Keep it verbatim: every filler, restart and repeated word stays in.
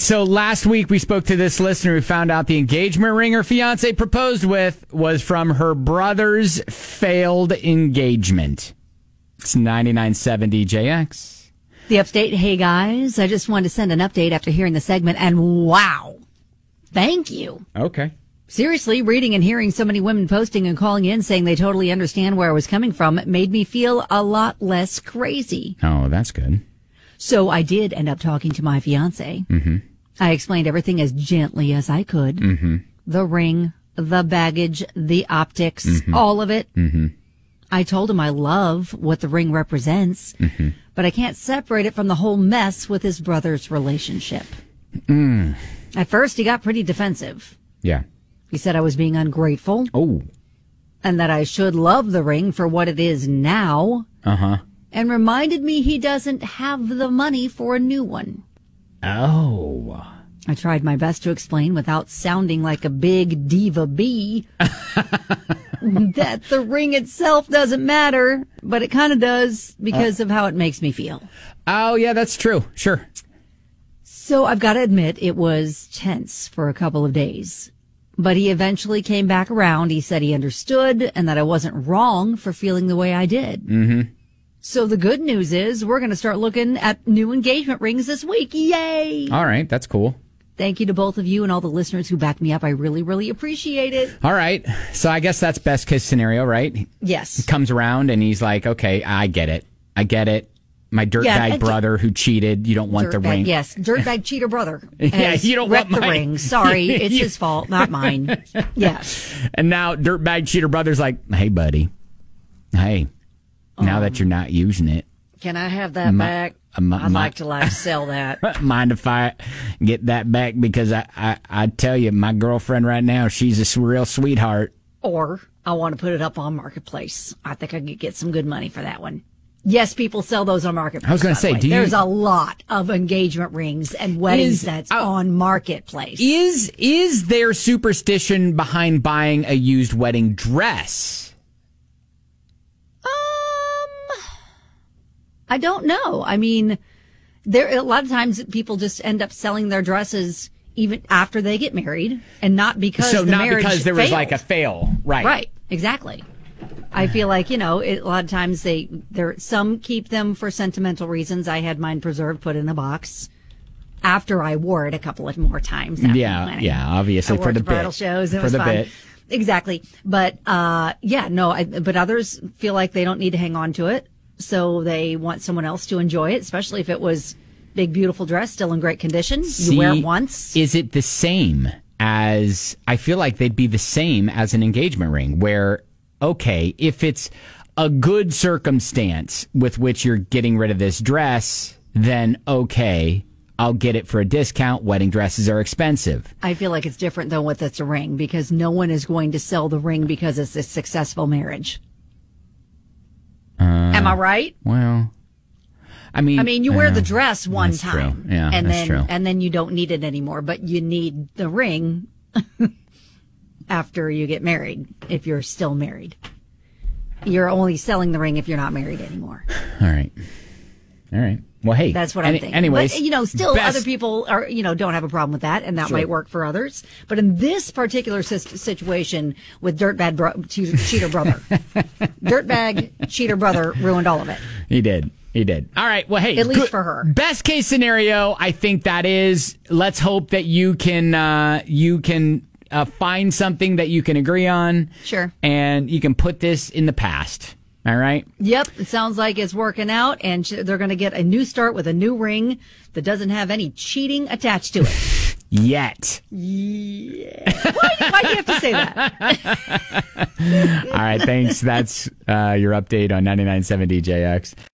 So last week we spoke to this listener who found out the engagement ring her fiance proposed with was from her brother's failed engagement. It's ninety-nine point seven D J X. The update. Hey guys, I just wanted to send an update after hearing the segment, and wow, thank you. Okay. Seriously, reading and hearing so many women posting and calling in saying they totally understand where I was coming from made me feel a lot less crazy. Oh, that's good. So I did end up talking to my fiance. Mm-hmm. I explained everything as gently as I could. Mm-hmm. The ring, the baggage, the optics, mm-hmm. all of it. Mm-hmm. I told him I love what the ring represents, mm-hmm. but I can't separate it from the whole mess with his brother's relationship. Mm. At first, he got pretty defensive. Yeah. He said I was being ungrateful. Oh. And that I should love the ring for what it is now. Uh-huh. And reminded me he doesn't have the money for a new one. Oh. I tried my best to explain without sounding like a big diva bee that the ring itself doesn't matter, but it kind of does because uh, of how it makes me feel. Oh, yeah, that's true. Sure. So I've got to admit it was tense for a couple of days. But he eventually came back around. He said he understood and that I wasn't wrong for feeling the way I did. Mm-hmm. So the good news is we're going to start looking at new engagement rings this week. Yay! All right. That's cool. Thank you to both of you and all the listeners who backed me up. I really, really appreciate it. All right. So I guess that's best case scenario, right? Yes. He comes around and he's like, okay, I get it. I get it. My dirtbag yeah, brother who cheated. You don't want the bag, ring. Yes. Dirtbag cheater brother. Yeah, you don't want the my ring. Sorry. It's his fault, not mine. Yes. And now dirtbag cheater brother's like, hey, buddy. Hey, now um, that you're not using it. Can I have that my, back? Uh, my, I'd my, like to like sell that. Mind if I get that back? Because I, I, I tell you, my girlfriend right now, she's a real sweetheart. Or I want to put it up on Marketplace. I think I could get some good money for that one. Yes, people sell those on Marketplace. I was going to say, do you, there's a lot of engagement rings and wedding is, sets uh, on Marketplace. Is is there superstition behind buying a used wedding dress? Um, I don't know. I mean, there a lot of times people just end up selling their dresses even after they get married, and not because so the not marriage because there failed. was like a fail, right? Right, exactly. I feel like, you know, it, a lot of times they, there, some keep them for sentimental reasons. I had mine preserved, put in a box after I wore it a couple of more times. Yeah. Yeah. Obviously I for the bridal bit. shows. It for was the fun. bit. Exactly. But, uh, yeah, no, I, but others feel like they don't need to hang on to it. So they want someone else to enjoy it, especially if it was big, beautiful dress, still in great condition. See, you wear it once. Is it the same as, I feel like they'd be the same as an engagement ring where, okay, if it's a good circumstance with which you're getting rid of this dress, then okay, I'll get it for a discount. Wedding dresses are expensive. I feel like it's different though with it's a ring because no one is going to sell the ring because it's a successful marriage. Uh, Am I right? Well, I mean, I mean, you uh, wear the dress one that's time, true. Yeah, and that's then true. and then you don't need it anymore, but you need the ring after you get married if you're still married. You're only selling the ring if you're not married anymore. All right. All right. Well, hey. That's what any, I'm thinking. Anyways. But, you know, still best... other people are, you know, don't have a problem with that, and that sure. might work for others. But in this particular situation with Dirtbag bro- che- Cheater Brother, Dirtbag Cheater Brother ruined all of it. He did. He did. All right. Well, hey. At least good, for her. Best case scenario, I think that is, let's hope that you can, uh, you can, uh, find something that you can agree on. Sure. And you can put this in the past. All right. Yep. It sounds like it's working out, and they're going to get a new start with a new ring that doesn't have any cheating attached to it. Yet. Yeah. Why, why do you have to say that? All right. Thanks. That's uh, your update on ninety-nine point seven D J X.